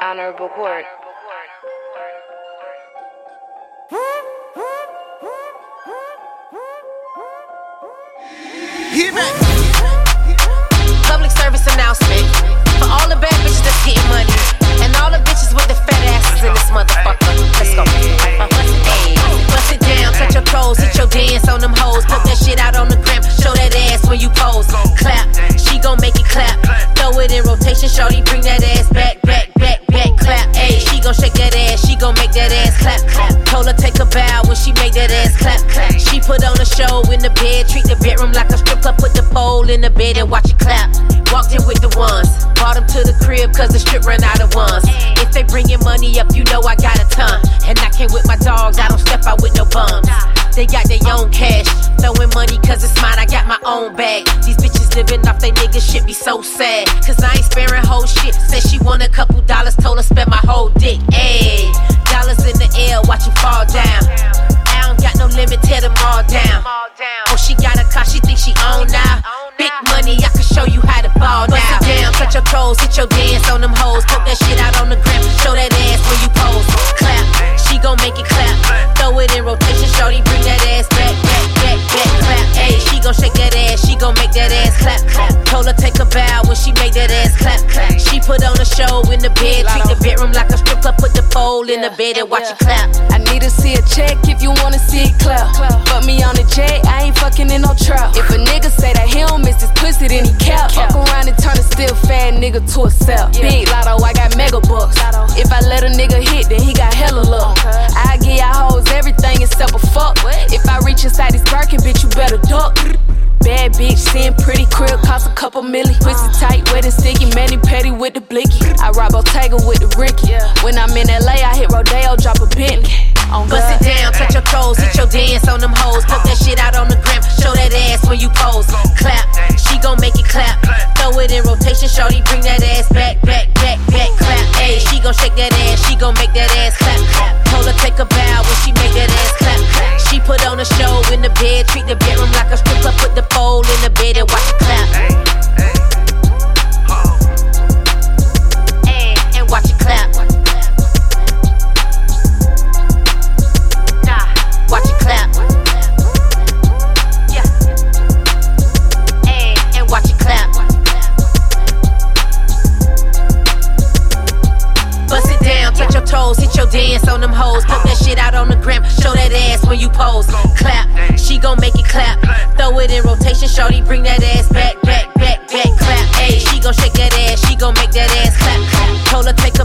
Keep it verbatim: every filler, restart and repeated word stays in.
Honorable Court. Public service announcement for all the bad bitches that's getting money and all the bitches with the fat asses in this motherfucker. Let's go. Hey, bust it down, touch your toes, hit your dance on them hoes, put that shit out on the gram, show that ass when you pose. Clap, she gon' make it clap. Throw it in rotation, shorty, bring that ass back, back, back, back, clap. Hey, she gon' shake that ass, she gon' make that ass clap, clap. Told her take a bow when she make that ass clap, clap. She put on a show in the bed, treat the bedroom like a strip club, put the pole in the bed and watch it clap. Walked in with the ones, brought them to the crib cause the strip ran out of ones. If they bringin' money up, you know I got a ton. And I came with my dogs, I don't step out with no bums. They got their own cash, throwing money cause it's mine, I got my own bag. These bitches living off they niggas shit be so sad. Cause I ain't sparing whole shit, said she want a couple dollars, told her spend my whole dick. Ayy, dollars in the air, watch you fall down. I don't got no limit, tear them all down. Oh, she got a car, she think she own now. Big money, I can show you how to ball now. Bust it down, touch your toes, hit your dance on them hoes. Put that shit out on the gram, show that ass when you pose. Clap, she gon' make it clap. Throw it in rotation, shorty, bring that ass back, back, back, back, clap. Ayy, she gon' shake that ass, she gon' make that ass clap, clap. Told her take a bow when she make that ass clap, clap. She put on a show in the bed, treat the bedroom like a strip club, put the pole in the bed and watch it clap. I need to see a check if you wanna see it clap. Fuck me on the jet, I ain't fucking in no trap. If a nigga say that he don't miss his pussy, then he cap. Fuck around and turn a still fat nigga to a cell. Big lotto, I got mega bucks. If I let a nigga hit, then he got hella luck. I give y'all hoes everything except a fuck. If I reach inside this Birkin, bitch, you better duck. Bad bitch, seeing pretty crib, cost a couple milli. Pussy tight, wet and sticky, mani petty with the blicky. I rob Bottega with the Ricky. When I'm in L A, I hit Rodeo, drop a Bentley. Bust it down, touch your toes, hit your dance on them hoes. Put that shit out on the gram, show that ass when you pose. Clap, she gon' make it clap. Throw it in rotation, shorty, bring that ass back, back, back, back, clap. Ayy, she gon' shake that ass, she gon' make that ass clap, clap. Told her take a bow when she make that ass clap, clap. She put on a show in the bed, treat the bedroom like a strip club, put the pole in the bed and watch it clap. Ayy, and watch it clap. Nah, watch it clap. Yeah. Ayy, and watch it clap. Bust it down, touch your toes, hit your dance on them hoes. Put that shit out on the gram, show that ass when you pose. Clap, she gon' make it clap. Throw it in rotation, shorty, bring that ass back, back, back, back, clap. Ayy, she gon' shake that ass, she gon' make that ass clap, clap. Told her take